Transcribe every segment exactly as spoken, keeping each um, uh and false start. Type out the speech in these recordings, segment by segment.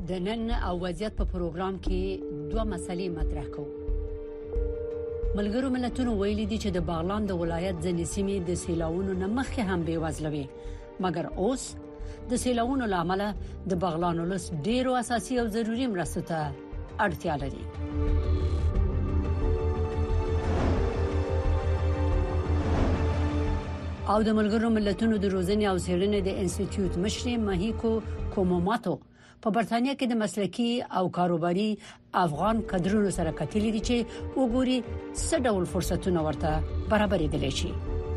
د نن او وضعیت په پروګرام کې دوه مسلې مطرح کوو. ملګرو ملتونو ویلي دي چې د بغلان د ولایت ځینې سیمې د سیلاوونو نه مخکې هم بېوزله وي، مګر اوس د سیلاوونو لامل د بغلان ولس ډېرو اساسي او ضروري مرستو ته اړتیا لري. او د ملګرو ملتونو د روزنې او څېړنې د انسټیټیوټ مشر ماهیکو کوموماتو په برتانیا کې د مسلکي او کاروباري افغان کډرونو سره کتلې دي چې وګوري څه ډول فرصتونه ورته برابرېدل شي.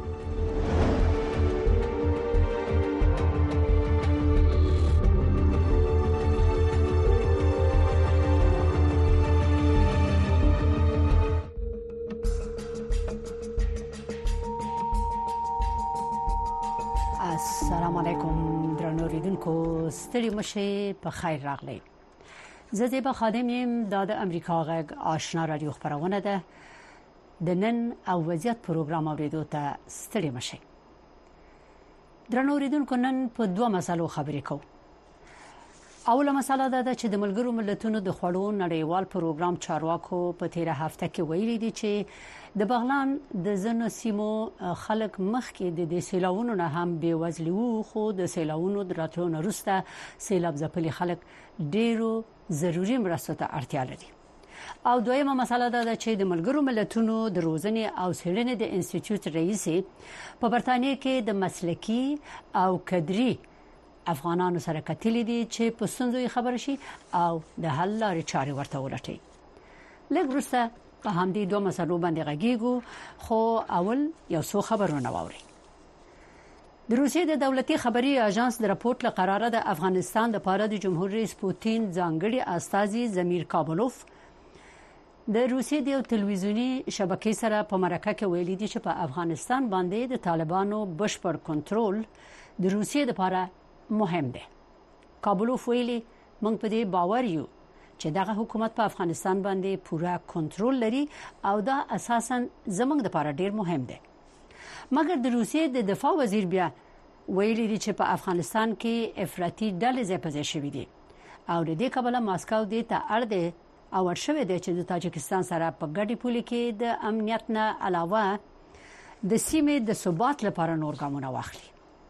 السلام علیکم درنو لیدونکو، ستړي مشه په خیر راغلی. زه زیبا خادم یم، دا د امریکا غږ آشنا رادیو خبرونه ده. د نن او وضعیت پروګرام اوریدو ته ستړي مشه. درنو لیدونکو، نن په دوه مسلو خبرې کوو. اوله مسله ده چې د ملګرو ملتونو د خوړو نړیوال پروګرام چارواکو په تیره هفته کې ویلي دي چې د بغلان د زنو سیمو خلک مخکې د سیلاوونو نه هم بېوزلي وو، خو د سیلاوونو د راتلو نه وروسته سیلاب ځپلي خلک ډېرو ضروري مرستو ته اړتیا لري. او دویمه مسله ده چې د ملګرو ملتونو د روزنې او څېړنې د انسټیټیوټ رئیس په برتانیا کې د مسلکي او کډري افغانانو سره کتلې دي چې په ستونزو خبر شي او د حل لارې چارې ورته ولټي. لږ وروسته په همدې دوه مسلو باندې غږیږو، خو اول یو څو خبرونه واوري. د روسیې د دولتي خبري اژانس د راپورټ لقراره د افغانستان د لپاره د جمهور رئیس پوتین ځانګړي استازي زمیر کابلوف د روسیې د تلویزیونی شبکې سره په مرکه کې ویلي دي چې په افغانستان باندې د طالبانو بشپړ کنټرول د روسیې لپاره مهم دی. کابلوف ویلي موږ په دې باور یو چې دغه حکومت په افغانستان باندې پوره کنټرول لري او دا اساساً زموږ لپاره ډیر مهم دی. مګر د روسیې د دفاع وزیر بیا ویلي دی چې په افغانستان کې افراطي ډلې ځای په ځای شوې دي او د دې کبله ماسکو دې ته اړ دی او ورشوي دی چې د تاجکستان سره په ګډي پولي کې د امنیت نه علاوه د سیمې د ثبات لپاره نور ګامونه واخلي.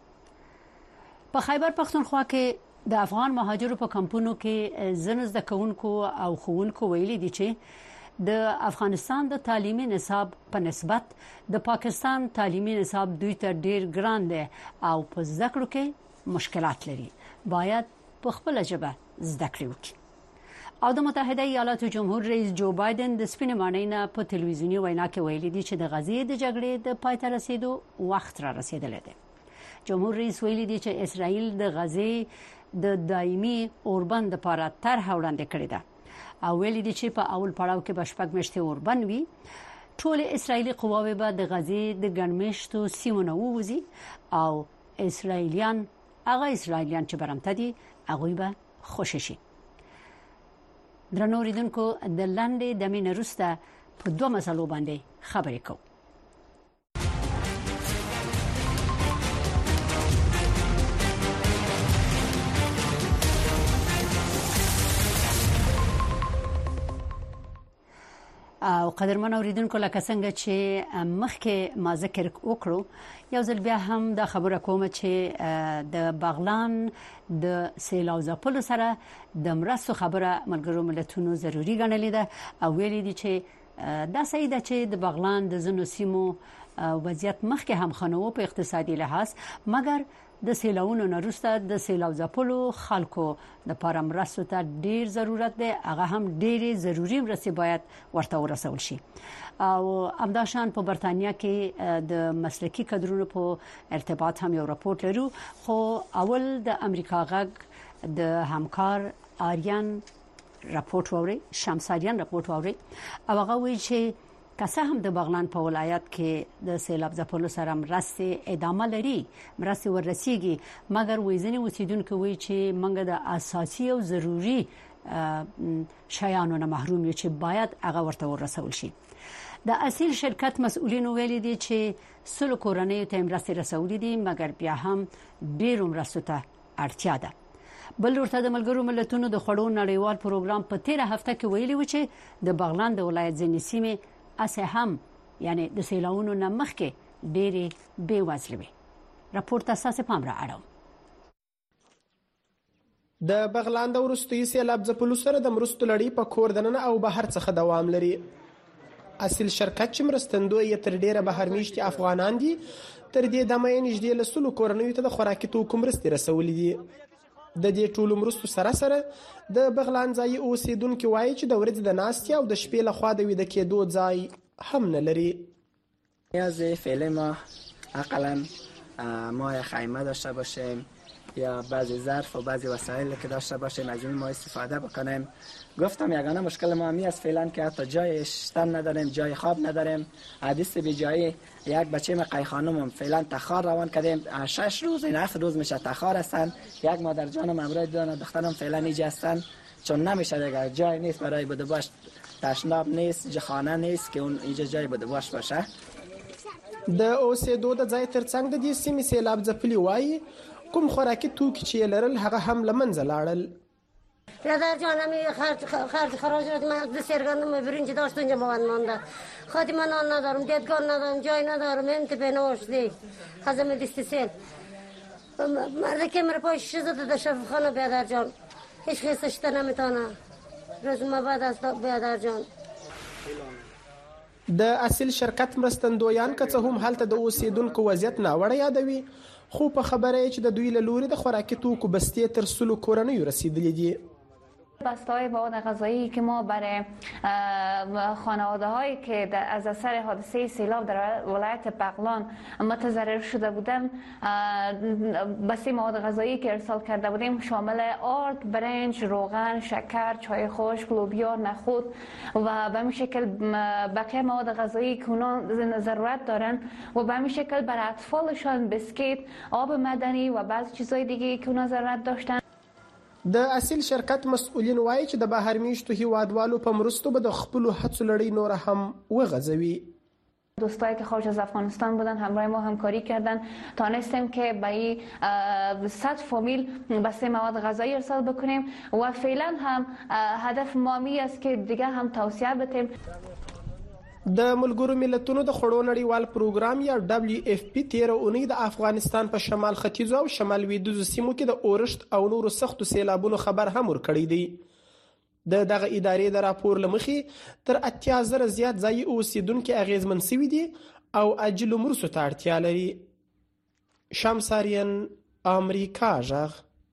په خیبر پختونخوا کې د افغان مهاجرو په کمپونو کې زنه زده کوونکو او ښوونکو ویلي دي چې د افغانستان د تعلیمي نصاب په نسبت د پاکستان تعلیمي نصاب دوی ته ډیر ګران دی او په زده کړو کې مشکلات لري. باید په خپل ژبه زده کړې وکړي. او د متحده ایالاتو جمهور رئیس جو بایدن د سپینې ماڼۍ نه په تلویزیونی وینا کې ویلي دي چې د غزې د جګړې د پای ته رسیدو وخت را رسیدلی دی. جمهور رئیس ویلي دي چې اسرائیل د غزې د دایمي اوربند لپاره طرح وړاندې کړې ده او ویلي دي چې په اول پړاو کې بشپږ میاشتې اوربند وي. ټول اسرائیلي قواوې به د غزې د ګڼمېشتو سیمو نه ووځي او اسرائیلیان هغه اسرائیلیان چې برمته دي هغوی به خوشي شي. درنو لیدونکو، د لنډې دمې نه وروسته په دوه مسلو باندې خبرې کوو. او قدرمن اوریدونکو، لکه څنګه چې مخکې ما ذکر وکړو، یو ځل بیا هم دا خبره کوم چې د بغلان د سیلاب ځپلو سره د مرستو خبره ملګرو ملتونو ضروری ګڼلې ده او ویلي دي چې دا صحیح ده چې د بغلان د زنو سیمو وضعیت مخکې هم خنو په اقتصادي لحاظ، مګر د سیلاوونو نه وروسته د سیلاب ځپلو خلکو لپاره مرستو ته ډیر ضرورت دی. هغه هم ډیرې ضروری مرستې باید ورته ورسول شي. او همداشان په برتانیا کې د مسلکي کډرونو په ارتباط هم یو راپورټ لرو، خو اول د امریکا غږ د همکار آریان راپورټ ووري شمس آریان راپورټ ووري او هغه وایي چې که څه هم د بغلان په ولایت کې د سیلاب ځپلو سره مرستې ادامه لري، مرستې ورسیږي، مګر وایي اوسیدونکو وایي چې موږ د اساسي او ضروري شیانو نه محروم یو چې باید هغه ورته ورسول شي. د اصیل شرکت مسؤلین ویلي دي چې سلو کورنۍ ته مرستې رسولې دي، مګر بیا هم ډېر مرستو ته اړتیا ده. بل ورته د ملګرو ملتونو د خړو نړیوال پروګرام په تیره هفته کې ویلي و چې د بغلان د ولایت ځینې سیمې اسه هم یعنی د سیلاونو نه مخکې ډېری بې وزله وي. راپور تاسو پام را اړوم. د بغلان د وروستي سیلاب ځپلو سره د مرستو لړۍ په کور دننه او بهر څخه دوام لري. اصل شرکت چې مرستندوی تر ډیره بهر میشتي افغانان دي تر دې دمه یې نږدې لسلو کورنیو ته د خوراکي توکو مرستې رسولې دي. د دې ټولو مرستو سره سره د بغلان ځای اوسیدونکو وایي چې د ورځې د ناستي او د شپې لخوا د ویده کېدو ځای هم نه لري. نیاز فعلی ما اقلا ما یا خیمه داشته باشیم یا بعضی ظرف و بعضی وسایلی که داشته باشیم از این ما استفاده بکنیم. گفتم یگانه مشکل ما می است فعلا که حتی جای شستن نداریم، جای خواب نداریم. حدیث به جای یک بچه ما قیخانم فعلا تخار روان کردیم، شش روز این هفت روز میشه تخار هستن. یک مادر جانم امروز دو دخترم فعلا اینجا هستن چون نمیشه دیگه، جای نیست برای بدوباش، تشناب نیست، جخانه نیست که اون اینجا جای بدوباش باشه. د اوسېدو د ځای ترڅنګ د دې سیمې سیلاب ځپلي وایي کوم خوراکي توکي چې لرل هغه هم له منځه لاړل. برادر جانم خرج خرج خراج من دو سرگانم برنج داشت اونجا مواد مانده. خاطی من آن ندارم، دیدگاه ندارم، جای ندارم، امت بناش دی. خزم دیستیسل. مرد که مر پاش شده در شفاخانه برادر جان. هیچ خیستش نمیتونه. روز ما بعد از برادر جان. د اصل شرکت مرستندویان که څه هم هلته د اوسیدونکو وضعیت ناوړه یادوي، خو په خبره چې د دوی له لوري د خوراکي توکو بستې تر سلو کورنیو رسیدلې دي. بسته‌های مواد غذایی که ما برای خانواده‌هایی که از اثر حادثه سیلاب در ولایت بغلان متضرر شده بودند، بسته مواد غذایی که ارسال کرده بودیم شامل آرد، برنج، روغن، شکر، چای خشک، لوبیا، نخود و به همین شکل بقیه مواد غذایی که اونا ضرورت دارن و به همین شکل برای اطفالشان بسکیت، آب معدنی و بعضی چیزهای دیگه که اونا ضرورت داشتن. د اصل شرکت مسئولین وایي چې د بهر میشتو هیوادوالو په مرستو به د خپلو هڅو لړۍ نور هم وغځوي. دوستایی که خارج از افغانستان بودن همراه ما همکاری کردن، تانستیم که به این صد فامیل بسته مواد غذایی ارسال بکنیم و فعلا هم هدف ما می است که دیگه هم توسعه بدیم. د ملګرو ملتونو د خړو نړیوال پروګرام یا دبليو اف پی تیر اونۍ د افغانستان په شمال ختیځو او شمال لویدیځو سیمو کې د اورښت او نورو سختو سیلابونو خبر هم ورکړی دی. د دغه ادارې د راپور لمخې تر اتیا زره زیات ځای اوسیدونکو اغیزمن شوي دي او عاجل مرستو ته اړتیا لري. شمساریان، امریکا غږ.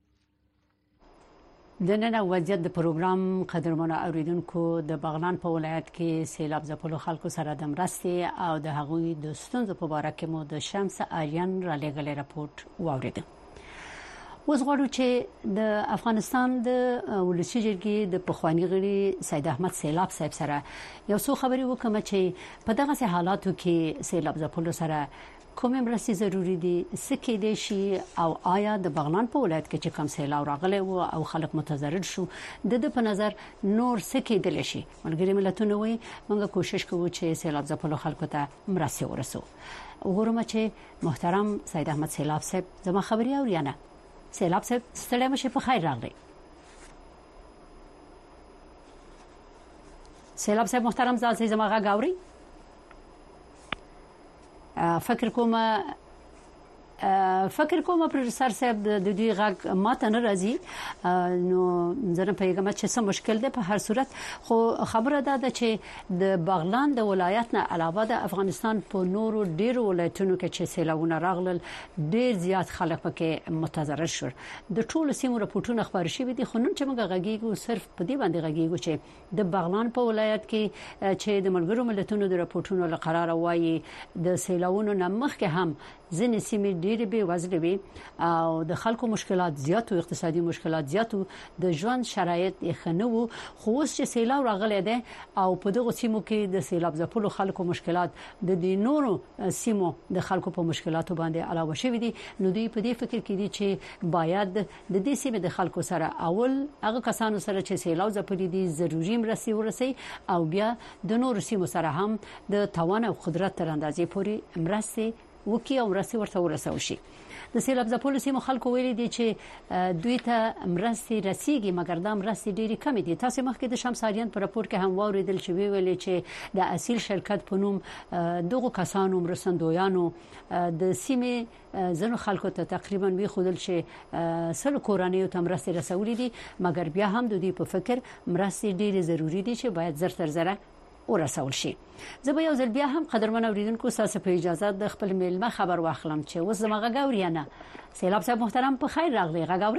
د نن وضعیت د پروګرام قدرمنو اوریدونکو د بغلان په ولایت کې سیلاب ځپلو خلکو سره د مرستې او د هغوی د ستونزو په اړه کې مو د شمس آریان را لېږلي راپورټ واورید. اوس غواړو چې د افغانستان د ولسي جرګې د پخوانی غړي سید احمد سیلاب صاحب سره یو څو خبرې وکړم چې په دغه حالاتو کې سیلاب ځپلو سره کومه مرستې ضروری دي، څه کېدای شي او آیا د بغلان په ولایت کې چې کوم سیلاب راغلی و او خلک متضرر شو د د په نظر نور څه کېدلی شي. ملګري ملتونه وایي موږ کوشش کوو چې سیلاب ځپلو خلکو ته مرستې ورسو. وګورم چې محترم سید احمد سیلاب صاحب زما خبري اوري نه. سیلاب صاحب ستړی مشه، په خیر راغلی. سیلاب صاحب محترم ځای زما غږ اوري؟ فکر کوم فکر کوم پروفیسور صاحب د دوی غږ ماته نه راځي، نو زه پیغام چې څه مشکل ده. په هر صورت خو خبره ده چې د بغلان د ولایت نه علاوه د افغانستان په نورو ډیرو ولایتونو کې چې سیلابونه راغلل ډیر زیات خلک پکې متضرر شول. د ټولو سیمو راپورټونه خبر شوي دي، خو نن چې موږ غږیږو صرف په دې باندې غږیږو چې د بغلان په ولایت کې چې د ملګرو ملتونو د راپورټونو لقرار وایي د سیلابونو نه مخکې هم ځینې سیمې ډېرې بې وزله وي او د خلکو مشکلات زیات او اقتصادي مشکلات زیات او د ژوند شرایط یې ښه نه وو. خو اوس چې سیلاب راغلی دی او په دغه سیمو کې د سیلاب ځپلو خلکو مشکلات د دې نورو سیمو د خلکو په مشکلاتو باندې علاوه شوي دي، نو دوی په دې فکر کې دي چې باید د دې سیمې د خلکو سره اول هغه کسانو سره چې سیلاب ځپلي دي ضروري مرستې ورسي او بیا د نورو سیمو سره هم د توان او قدرت تر اندازې پورې مرستې وکي او رسي ورته ورسول شي. د سیلاب ځپلو سیمو خلکو ویلي دي چې دوی ته مرستې رسیږي مګر دا مرستې ډېری کم دي. تاسو مخکې د شمس اریان پر راپور کې هم واوریدل چې ویلي چې د اصیل شرکت په نوم دغه کسانو مرستندویانو د سیمې زنو خلکو ته تقریبا وی خودل چې سل کورانیو ته مرستې رسولې دي مګر بیا هم د دې په فکر مرستې ډېری ضروری دي چې باید زر تر زره ورسول شي. زه به یو ځل بیا هم قدرمن اوریدونکو تاسو په اجازه د خپل میلمه خبر واخلم چې اوس زمغه غاوري نه سیلاب صاحب محترم په خیر راغلی غاوري.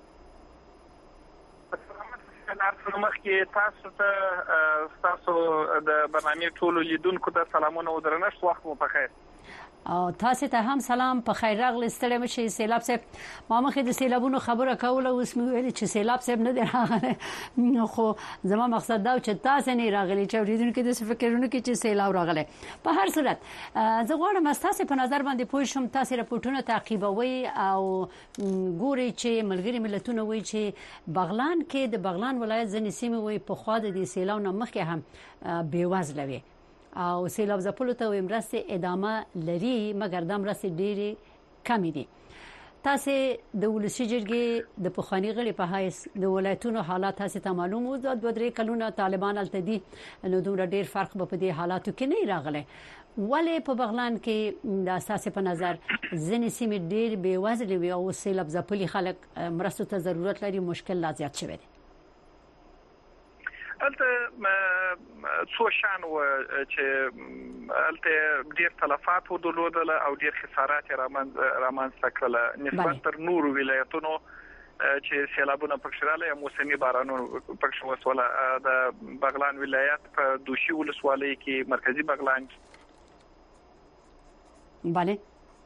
مخ کې تاسو ته تاسو د برنامه ټولو لیدونکو ته سلامونه او درنښت وخت مو په خیر. او تاسو ته هم سلام په خیر راغلی ستړي مشه سیلاب صاحب ما مخې د سیلابونو خبره کوله اوس مې ویل چې سیلاب صاحب نه دی راغلی خو زما مقصد دا چې تاسو نه راغلی چې اوریدونکو د فکرونو کې چې سیلاب راغلی. په هر صورت زه غواړم تاسو په نظر باندې پوه شم تاسو راپورټونه تعقیبوي او ګوري چې ملګری ملتونه وایي چې بغلان کې د بغلان ولایت ځنې سیمه وایي په خوا د سیلاب نه مخکې هم بیوزله وي او سیلاب ځپلو ته مرستې ادامه لري مګر د مرستې ډېری کم دي. تاسو د ولسی جرګې د پخوانی غړي په حیث د ولایتونو حالات تاسو ته معلوم وو د دوه درې کلونه طالبان التدي نو دومره ډېر فرق په دې حالاتو کې نه راغلی. ولې په بغلان کې د اساس په نظر ځنې سیمې ډېر بیوزله وي او سیلاب ځپلي خلک مرستو ته ضرورت لري مشکل لا زیات شوی دی. البته څو شان و چې البته ډیر تلفات و درلودل او ډیر خسارات رامنځته کړل نسبت تر نورو ولایتونو چې سیلابونه پکښراله یا موسمي بارانونه پکښ وسوله. د بغلان ولایت په دوشي ولسوالۍ کې مرکزی بغلان bale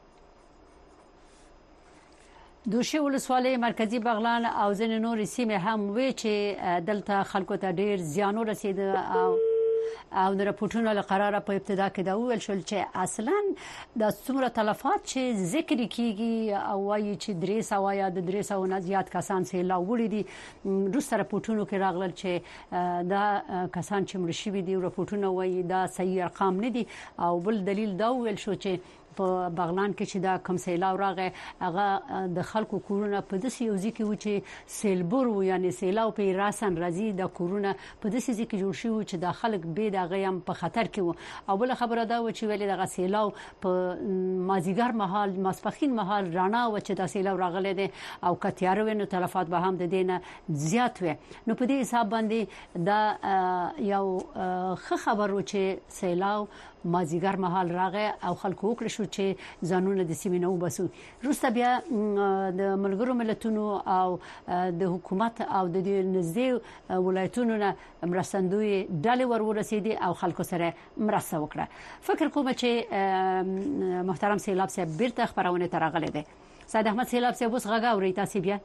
دوشي ولسوالۍ مرکزی بغلان او ځینې نور سیمې هم وی چې دلته خلکو ته ډیر زیان ورسید او او د راپورټونو لقراره په ابتدا کې دا ویل شول چې اصلا د څومره تلفات چې ذکر کیږي او وايي چې درې سوه یا د درې سوه نه زیات کسان سیلاب وړي دي روسته راپورټونو کې راغلل چې دا کسان چې مړ شوي دي راپورټونه وايي دا صحیح ارقام نه دي او بل دلیل دا ویل شو چې په بغلان کې چې دا کم سیلاب راغی هغه د خلکو کورونه په داسې یو ځای کې و چې سیلبور و یعنی سیلاب په راسن راځي د کورونه په داسې ځای کې جوړ شوي چې د خلک به دغه هم په خطر کې و. او بل خبره دا و چې ویل دغه سیلاب په مازیګر مهال ماسپخین مهال رانا و چې دا سیلاب راغلی دی او کتیار ونه تلفات به هم د دینه زیات وي. نو په دې حساب باندې دا یو ښه خبر و چې سیلاب مازیګر مهال راغی او خلکو وکړ شو چې ځانونه د سیمې نه وباسو. روسته بیا د ملګرو ملتونو او د حکومت او د نږدې ولایتونو نه مرستندوی ډلې ور ورسېدي او خلکو سره مرسته وکړه. فکر کوم چې محترم سیلاب صاحب بیرته خبرونه ترغلې ده. سید احمد سیلاب صاحب اوس غږ اوري تاسو بیا؟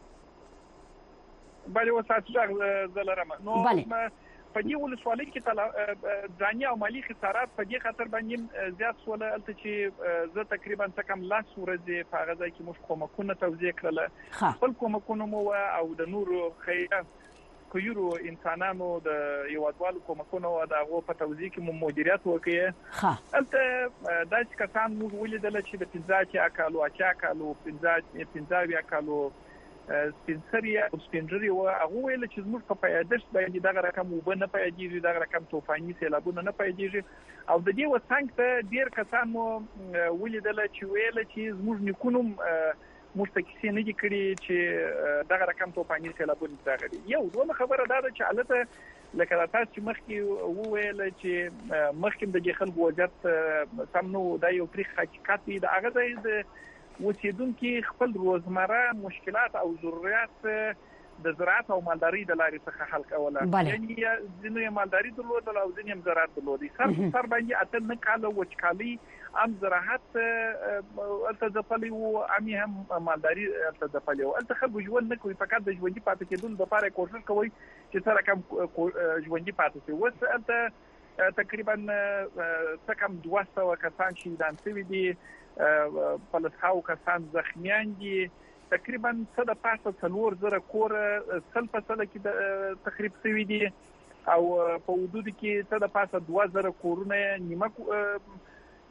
بله وساتو ځل زلرم نو په دې ولسوالۍ کې ځاني او مالی خسارات په دې خاطر باندې زیات سول الته چې زه تقریبا تکم لاس ورځې په هغه ځای کې موږ کومکونه توزیع کړل. خپل کومکونه مو او د نورو خیره کویرو انسانانو د یوادوالو کومکونه او د هغه په توزیع کې مو مدیریت وکړي. الته دا چې کسان موږ ولیدل چې د پنځه اکالو اچا اکالو پنځه پنځه اکالو سپینسریا او سپینجری او هغه ویل چې زموږ په پیادش باندې دغه رقم وبنه پیاجیږي دغه رقم طوفاني سیلابونه نه پیاجیږي او د دې وسنګ ته ډیر کسان مو ولیدل چې ویل چې زموږ نکونم مستقیسي نه دي کړی چې دغه رقم طوفاني سیلابونه راغلي. یو دوه خبره دا ده چې البته لکه تاسو چې مخکې وویل چې مخکې د خلکو وضعیت سم نو دا یو تاریخ حقیقت دی. د هغه ځای د اوسیدونکو خپل روزمره مشکلات او ضرورت د زراعت او مالداري د لارې څخه حل کوله. یعنی ځینې مالداري درلودل او ځینې زراعت درلودي. سر سر باندې اته نه کاله وچکالي ام زراعت الته ځپلي او امي هم مالداري الته ځپلي او الته خلک ژوند نه کوي فقط د ژوندۍ پاتې کېدل لپاره کوشش کوي چې سره کم ژوندۍ پاتې شي. وس الته تقریبا څکم دوه سوه کسان شهیدان شوي دي پلسخاو کسان زخمیان دي. تقریبا څه د پاسه څلور زره کور سل فاصله کې تخریب شوي دي او په حدود کې څه د پاسه دوه زره کورونه نیمه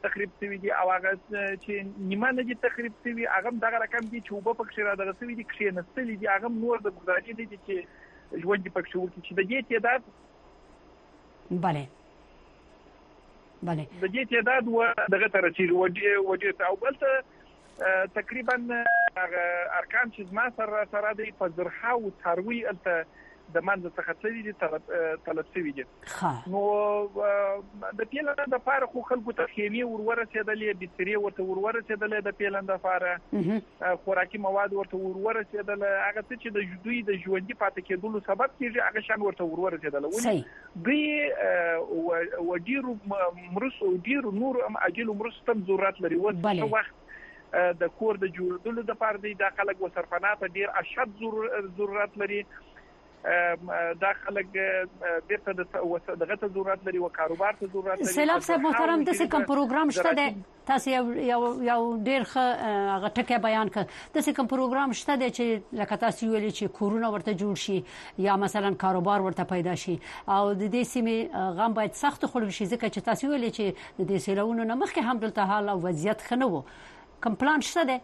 تخریب شوی دي او هغه چې نیمه نه دي تخریب شوی هغه دغه رقم دي چې وب پکې را دغه شوی دي کې نستلې دي هغه نور د ګزارې دي چې ژوند پکې شو چې د دې تعداد bale bale د دې تعداد و دغه تر چې وجه وجه او بلته تقریبا ارقام چې ما سره سره د فزرحه او تروي الته د منځ څخه تللی دي طلب شوی دي نو د پیلان د فار خو خلکو ته خېمي ورورسېدلې بسترې ورته ورورسېدلې د پیلان د فار خوراکي مواد ورته ورورسېدل هغه چې د جدوی د ژوندۍ پاتې کېدلو سبب کیږي هغه شان ورته ورورسېدل ولې دوی وډیرو مرسو ډیرو نور اجل مرستم ضرورت لري و وخت د کور د جوړولو د پاره د خلک وسرفنات ډیر اشد ضرورت لري دا خلک بیرته دغه ته ضرورت لري او کاروبار ته ضرورت لري. سلام صاحب محترم د څه کوم پروګرام شته ده تاسو یو یو ډیر ښه غټه بیان کړ د څه کوم پروګرام شته ده چې لکه تاسو ویلي چې کورونه ورته جوړ شي یا مثلا کاروبار ورته پیدا شي او د دې سیمې غم باید سخت خلک شي ځکه چې تاسو ویلي چې د دې سیلونو نه مخکې هم دلته حال او وضعیت خنه وو کوم پلان شته ده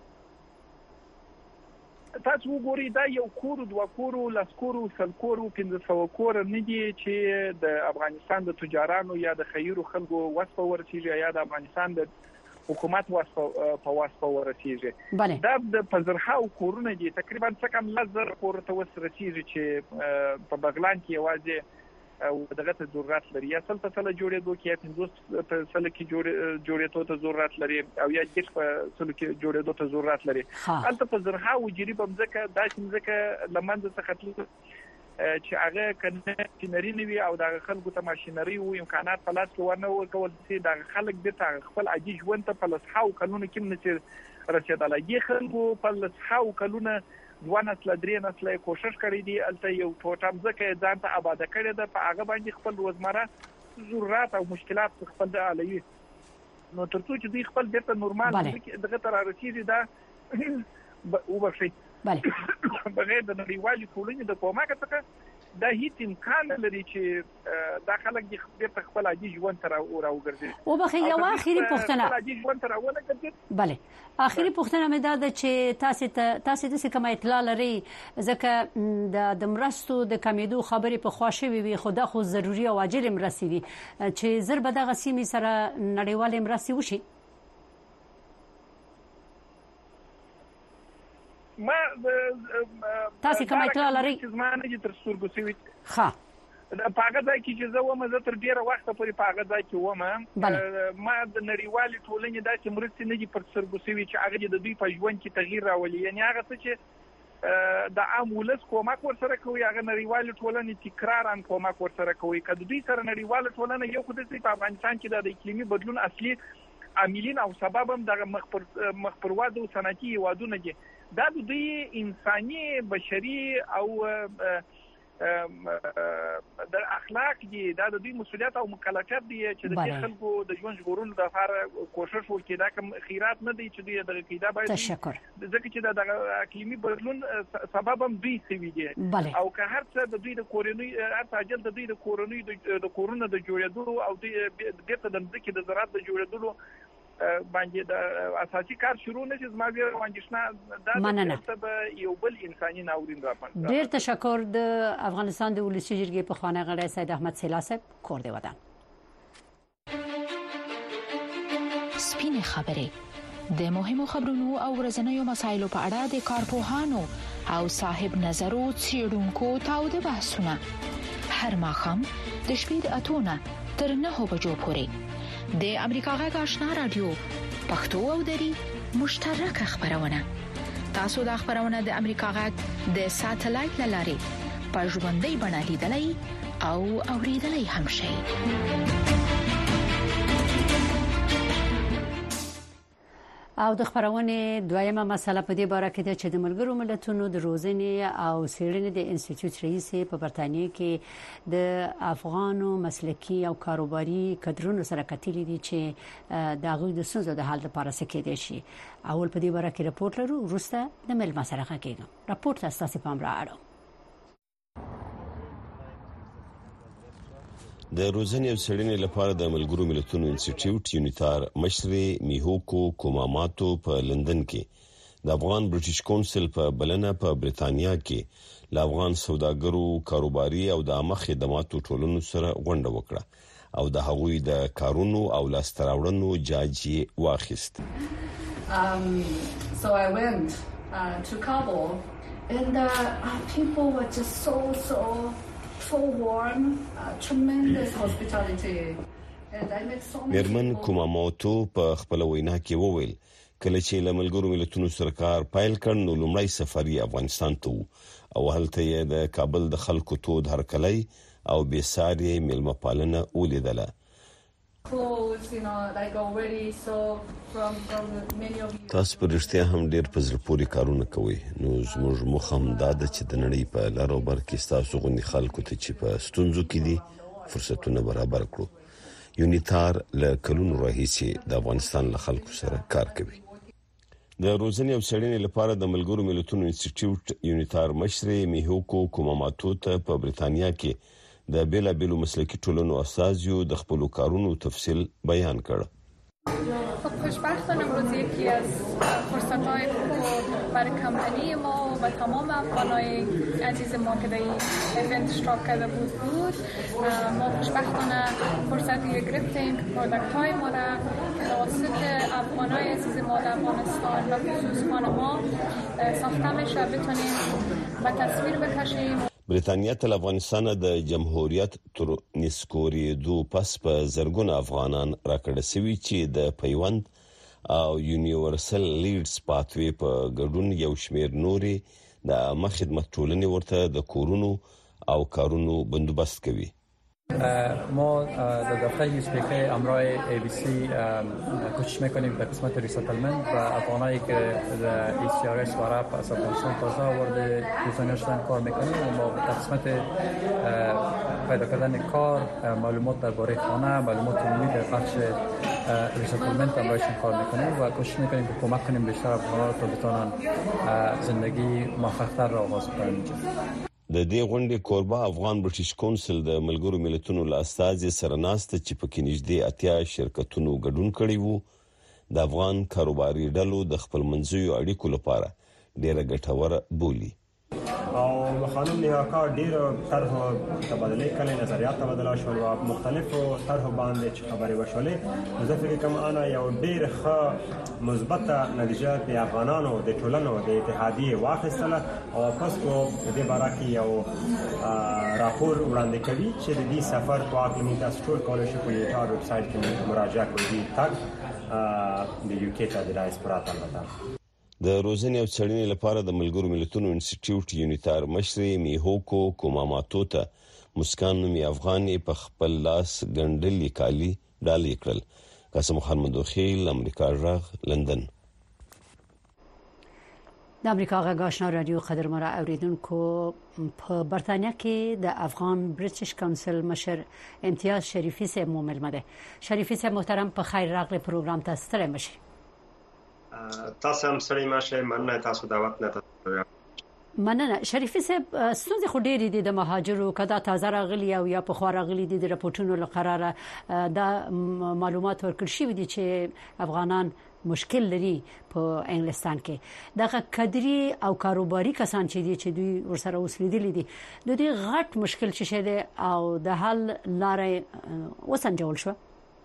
تاسو وګورئ دا یو کور دوه کور لسکور سلکور پنځه سوه کور نه دي چې د افغانستان د تجارانو یا د خیرو خلکو واسطه ورسیږي یا د افغانستان د حکومت واسطه په واسطه ورسیږي دا د پزرحه کورونه دي تقریبا څه کم لزر کور ته ورسیږي چې په بغلان کې یوازې او دغه ته ضرورت لري یا سل تسل جوړېدو کې پنځوس په سل کې جوړ جوړېدو ته ضرورت لري او یا د په سل کې جوړېدو ته ضرورت لري البته په زرها او جری په مزکه د مزکه لمنځ څخه تل چې هغه کنه ماشينري نوي او د خلکو ته ماشينري او امکانات په لاس کې ورنه ورکول چې د خلک د خپل عادي ژوند ته په لسحاو قانون کې منځ رسیدلای خلکو په لسحاو قانون دوه نسل درې نسل کوشش کړی دی الته یو ټوټم ځکه ځان ته آباد کړی د په هغه باندې خپل روزمره ضرورت او مشکلات خپل د علوي نو ترڅو چې دوی خپل بیرته نورمال دغه تر رسیدي دا وبخښي بله بغیر د نړیوالې ټولنې د کومک څخه دا هیڅ امکان لري چې دا خلک د بیرته خپل عادي ژوند تر او راوګرځي وبخښي یو اخیری پوښتنه عادي ژوند تر راوګرځي بله اخیری پوښتنه مې دا ده چې تاسو ته تاسو د څه کوم اطلاع لري ځکه د د مرستو د کمیدو خبرې په خواشوي وي خو دا خو ضروري او عاجل مرستې دي چې زر به دغه سیمې سره نړیوال مرستې وشي ما تاسو کوم اطلاع لرئ چې زما نه تر سترګو سوي ښه د پاګه ځای کې چې زه ومه زه تر ډیره وخت پورې پاګه ځای کې ومه ما د نړیوالې ټولنې داسې مرستې نه دي پر سترګو سوي چې هغه د دوی په ژوند کې تغییر راولي یعنی هغه څه چې د عام ولس کومک ورسره کوي هغه نړیوالې ټولنې تکرارا کومک ورسره کوي کله دوی سره نړیوالې ټولنه یو خو د افغانستان کې د اقلیمي بدلون اصلي عاملین او سبب هم د مخبر مخبرواد او صنعتي وادونه دي دا د دوی انساني بشري او د اخلاق دي دا د دوی مسؤلیت او مکلفیت دي چې د خلکو د ژوند ژغورلو لپاره کوشش وکړي دا کوم خیرات نه دي چې دوی د قیدا باید تشکر ځکه چې د اقلیمي بدلون سبب هم دوی سوي دي او که هر څه د دوی د کورنۍ هر تاجل د دوی د کورنۍ د کورونو د جوړېدو او د بیرته د ځکه د زراعت د جوړېدو باندې د اساسي کار شروع نشي زما ویل واندښنه دا د یو بل انساني ناورین راپن ډیر تشکر د افغانستان د ولسی جرګې په خانه غړی سید احمد سیلاسب کور دی ودان سپینې خبرې د مهمو خبرونو او ورځنیو مسایلو په اړه د کارپوهانو او صاحب نظرو څېړونکو تاوده بحثونه هر ماښام د شپې د اتونه تر نهو بجو پورې د امریکا غږ آشنا رادیو پښتو او دری مشترکه خبرونه تاسو د خبرونه د امریکا غږ د ساتلایت لارې په ژوندۍ بڼه لیدلای او اوریدلای هم شئ او د خبرونه دویمه مسله په دې باره کې ده چې د ملګرو ملتونو د روزنې او څېړنې د انسټیټیوټ رئیس په برتانیې کې د افغانو مسلکي او کاروباري کډرونو سره کتلې دي چې د هغوی د ستونزو د حل لپاره څه کېدای شي اول په دې باره کې راپورټ لرو وروسته د مل مسله کېږم راپورټ تاسو ته پام راوړم د روزنې او څېړنې لپاره د ملګرو ملتونو انسټیټیوټ یونیتار مشر میهوکو کوماماتو په لندن کې د افغان برټیش کونسل په بلنه په بریتانیا کې د افغان سوداګرو کاروباري او د عامه خدماتو ټولنو سره غونډه وکړه او د هغوی د کارونو او لاستراوړنو جاج واخیست. Um, so I went uh, to Kabul and uh, people were just so so so warm, uh, tremendous hospitality. And I met so many میرمن کوماماتو په خپل وینا کې وویل کله چې له ملګرو ملتونو سره کار پیل کړ نو لومړی سفر یې افغانستان ته او هلته یې د کابل د خلکو تود هرکلی او بېساري میلمه پالنه ولیدله. clothes, you know, like already so from from many of you. تاسو په رښتیا هم ډېر په زړه پورې کارونه کوي. نو زموږ مخ هم دا ده چې د نړۍ په لار او بر کې تاسو غوندي خلکو ته چې په ستونزو کې دي فرصتونه برابر کړو. یونیتار له کلونو راهیسې د افغانستان له خلکو سره کار کوي. د روزنې او څېړنې لپاره د ملګرو ملتونو انسټیټیوټ یونیتار مشر میهوکو کوماماتو ته په بریتانیا کې د بیلا بیلو مسلکی ټولنو اساسیو د خپل کارونو تفصیل بیان کړ. خب خوشبختانه امروز یکی از فرصت‌های خوب برای کمپانی ما و تمام افغانای عزیز ما که در این ایونت اشتراک کرده بود بود ما خوشبختانه فرصتی گرفتیم که پروداکت‌های ما را که توسط افغانای عزیز ما در افغانستان و خصوص خانم‌ها ساخته میشه بتونیم به تصویر بکشیم. بریتانیا ته افغانستان د جمهوریت تر نسکورېدو پس په زرګونه افغانان راکړه سوي چې د پیوند او یونیورسل لیډز پاتوي په ګډون یو شمیر نوري د مخدمت ټولنې ورته د کورونو او کارونو بندوبست کوي. ما در دفتر یوسپیکه همراه ای بی سی کوشش میکنیم به قسمت ریسیتلمنت و افغانایی که در ای سی آر اس و رپ از افغانستان تازه وارد بریتانیا شدن کار میکنیم و ما در قسمت پیدا کردن کار، معلومات درباره خانه، معلومات عمومی در بخش ریسیتلمنت همراهشون کار میکنیم و کوشش میکنیم که کمک کنیم بیشتر افغان‌ها تا بتونن زندگی موفق‌تر را آغاز کنن. د دې غونډې کوربه افغان برټیش کونسل د ملګرو ملتونو له استازي سره ناسته چې په کې نږدې اتیا شرکتونو ګډون کړي وو د افغان کاروباري ډلو د خپل منځوي اړیکو لپاره ډېره ګټوره بولي. او خانم نیاکا ډیر طرح تبادله کړي، نظریات تبادله شول او مختلفو طرح باندې چې خبرې وشولې. زه فکر کوم انا یو ډیر ښه مثبته نتیجه د افغانانو د ټولنو د اتحادیې واخیستله او پس کو د باره کې یو راپور وړاندې کوي چې د دې سفر په اړه موږ تاسو ټول کولای شئ په یوټیوب ویب سټ کې مراجعه کړئ. تاګ د یو کې ته د ډایسپورا ته د روزنې او څېړنې لپاره د ملګرو ملتونو انسټیټیوټ یونیتار مشر میهوکو کوماماتو ته مسکان نومي افغان په خپل لاس ګنډلي کالي ډالۍ کړل. قاسم خان مندوخیل، امریکا غږ، لندن. د امریکا غږ آشنا رادیو قدرمنو اوریدونکو په برتانیا کې د افغان برټیش کونسل مشر امتیاز شریفی صاحب مو ملمه ده. شریفی صاحب محترم په خیر راغلی پروګرام ته ستړي مشي. تاسو هم سړی ماشه مننه تاسو دعوت نه تاسو مننه. شریفی صاحب ستونزې خو ډېرې دي د مهاجرو کدا تازه راغلي او یا په خو راغلي دي د راپورټونو لقراره دا معلومات ورکړل شوي دي چې افغانان مشکل لري په انګلستان کې دغه کډري او کاروباري کسان چې دي چې دوی ورسره وسلیدلي دي د دې غټ مشکل چې شه او د حل لارې وسنجول شو.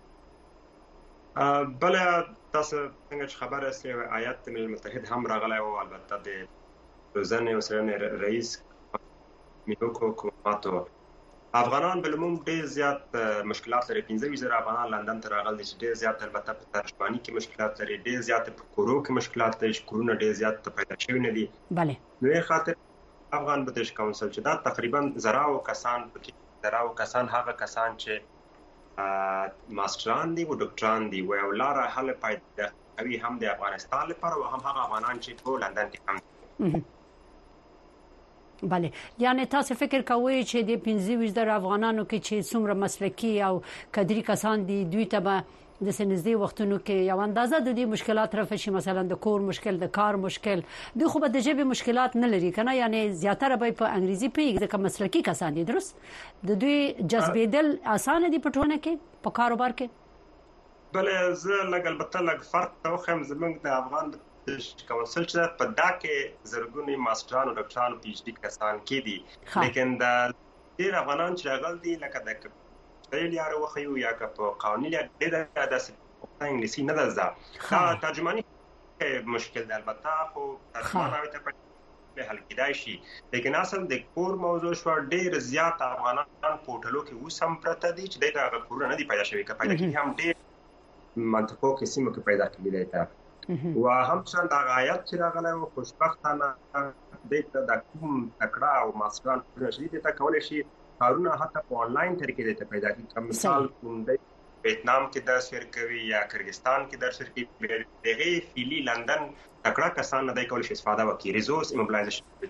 بل تاسو څنګه چې خبر است آیات ملل متحد هم راغلی او البته د روزنې او څېړنې رئیس میهوکو کوماماتو افغانان بلموم ډېر زیات مشکلات لري. پنځه ویزه افغانان لندن ته راغلي چې ډېر زیات البته په ترجمانی کې مشکلات لري، ډېر زیات په کورو کې مشکلات لري، کورونه ډېر زیات پیدا شوي نه دي. بله نو یې خاطر افغان برټیش کونسل چې دا تقریبا زراو کسان پکې زراو کسان هغه کسان چې ماستران دي او ډاکټران دي او لاره حل پیدا کوي هم د افغانستان لپاره او هم هغه افغانان چې په لندن کې هم. بله یعنی تاسو فکر کوئ چې د پنځه ویشت افغانانو کې چې څومره مسلکی او کډري کسان دي دوی ته به د سنځدي وختونو کې یو اندازه د دې مشکلات رفع شي، مثلا د کور مشکل، د کار مشکل، د خو به د ژبې مشکلات نه لري کنه، یعنی زیاتره به په انګریزي پیږي ځکه مسلکي کسان دي. درست د دوی جذبېدل اسانه دي په ټولنه کې په کاروبار کې؟ بلې زه لږ البته لږ فرق توخم زمونږ د افغان کونسل چې په دا کې زرګونی ماستران او ډاکټران پی ایچ ډي کسان کې دي، لیکن د ډېر افغانان چې راغلي دي لکه د کپټیل یاره وخیو یا که په قانوني ډېر داسې انګلیسي نه ده زده، دا ترجماني مشکل دی البته، خو ترجمان هغې ته په حل کېدای شي. لیکن اصل د کور موضوع شوه، ډېر زیات افغانان په هوټلو کې اوس هم پرته دي چې دې ته هغه کورونه نه دي پیدا شوي، که پیدا کېږي هم ډېر منطقو کې سیمو کې پیدا کېدلی ته و هم شان د غایت چې راغلی و خوشبختانه دې د کوم تکړه او ماسټران شدید ته کولای شي کارونه حتی په انلاین طریقې ته پیدا کړي. مثال کوم دی ویتنام کې درس ورکوي یا کرغستان کې درس ورکوي، دغه فیلی لندن تکړه کسان نه دی کولای شي استفاده وکړي، ریسورس موبلایزیشن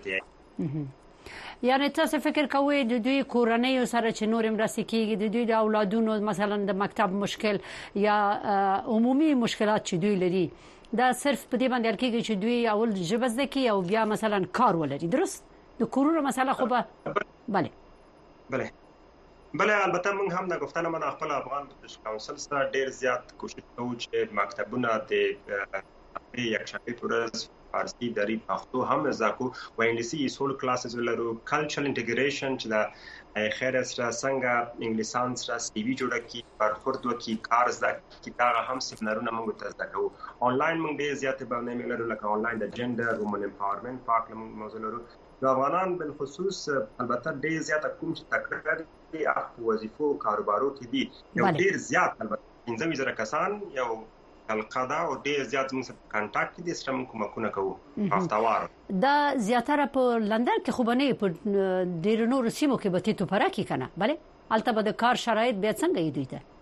دی. یعنی تاسو فکر کوئ د دوی کورنۍ سره چې نور مرسته کیږي، د دوی د اولادونو مثلا د مکتب مشکل یا عمومي مشکلات چې دوی لري، دا صرف په دې باندې ارکیږي چې دوی اول ژبه زده کړي او بیا مثلا کار ولري؟ درست د کورونو مسله خو به بله بله بله البته موږ هم د گفتن من خپل افغان بریټیش کونسل سره ډیر زیات کوشش کوو چې مکتبونه د یک شنبه ورځ فارسی دری پښتو هم زاکو و انګلیسي سول کلاسز ولرو، کلچرل انټیګریشن چې دا خیر سره څنګه انګلیسان سره سی وی جوړه کی برخورد وکي کار زده کی دا هم سیمینارونه موږ ته زده کوو. آنلاین موږ ډیر زیات باندې موږ لرو لکه آنلاین د جندر وومن امپاورمنت پاک موږ موضوع لرو. د افغانان بالخصوص البته ډیر زیات کوم چې تکړه دي په وظیفو کاروبارو کې دي، یو ډیر زیات البته پنځه ویزه کسان یو القاعده او ډیر زیات موږ سره کانټاکټ دي، سره موږ کومکونه کوو هفتوار. دا زیاتره په لندن کې خو باندې په ډیر نور سیمو کې به تاسو پراکې کنه، بله البته به د کار شرایط به څنګه دی ته؟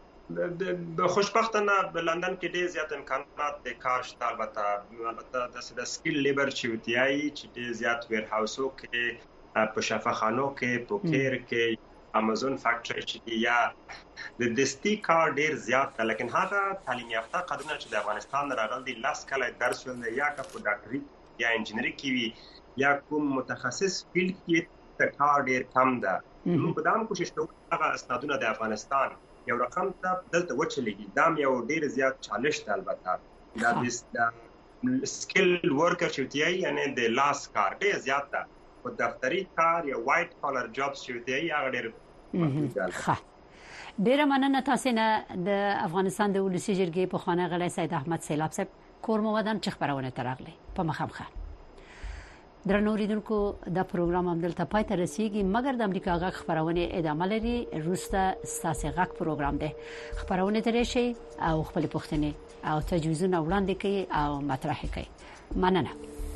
د خوشبختانه په لندن کې ډیر زیات امکانات د کار شته، البته البته د سکیل لیبر چې وتیای چې ډیر زیات ویر هاوسو کې په شفاخانو کې په کیر کې امازون فیکټری چې یا د دستی کار ډیر زیات ده، لیکن هغه تعلیم یافته قدرونه چې د افغانستان راغلي دي لاس کله درس ول یا که په ډاکټري یا انجینری کې وي یا کوم متخصص فیلډ کې د کار ډیر کم ده. موږ په دام کوشش کوو هغه استادونه د افغانستان یو رقم ته دلته وچلېږي، دا یو ډیر زیات چالش ده. البته دا د سکیل ورکر چې وتیای یعنی د لاس کار ډیر زیات ده، په دفتري کار یا وایټ کالر جابز چې وتیای هغه ډیر ښه. ډیره مننه تاسو نه د افغانستان د ولسی جرګې په خانه غړی سید احمد سیلاب صاحب کور مودن چې خبرونه ترغلي په مخامخ. درنو اوریدونکو دا پروګرام هم دلته پای ته رسیدي، مګر د امریکا غږ خبرونه ادامه لري. روسته ستاسو غږ پروګرام دی، خبرونه ترې شي او خپل پوښتنې او تجویزونه وړاندې کړئ او مطرح کړئ. مننه.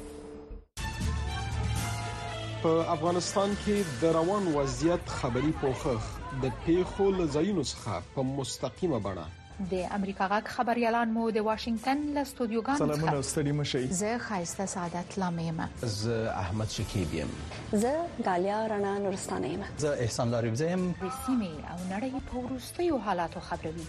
په افغانستان کې د روان وضعیت خبري پوښښ د پیښو لزاینو څخه په مستقیمه بڼه د امریکا غږ خبريالان مو د واشنگټن له استودیوګانو څخه سلامونه ستړي مشي. زه خایسته سعادت لامیم. زه احمد شکیب یم. زه غالیا رڼا نورستانه یم. زه احسان لارب زم. رسمي او نړۍ په ورستیو حالاتو خبروي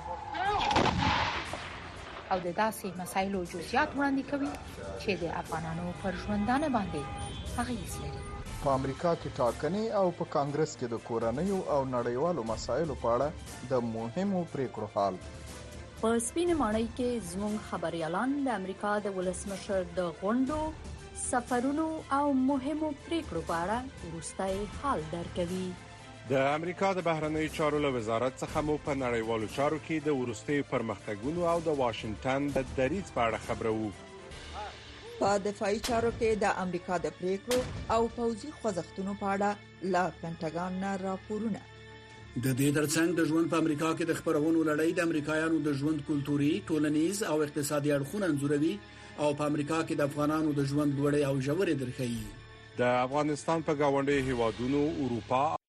او د داسې مسایلو جزئیات وړاندې کوي چې د افغانانو پر ژوندانه باندې اغیز لري. په امریکا کې ټاکنې او په کانګرس کې د کورنیو او نړیوالو مسایلو په اړه د مهمو پریکړو حال. په سپینه ماڼۍ کې زموږ خبريالان د امریکا د ولسمشر د غونډو، سفرونو او مهمو پریکړو په اړه ورستای حال درکوي. د امریکا د بهرنیو چارو له وزارت څخه مو په نړیوالو چارو کې د ورستیو پرمختګونو او د واشنگټن د دریځ په اړه خبرو. په دفاعي چارو کې د امریکا د پریکړو او پوځي خوځښتونو په اړه لا پینټاګان نه راپورونه. د دې ترڅنګ د ژوند په امریکا کې د خبرونو لړۍ د امریکایانو د ژوند کلتوري، ټولنیز او اقتصادي اړخونه انځوروي او په امریکا کې د افغانانو د ژوند لوړې او ژورې درخوي. د افغانستان په گاونډي هیوادونو، اروپا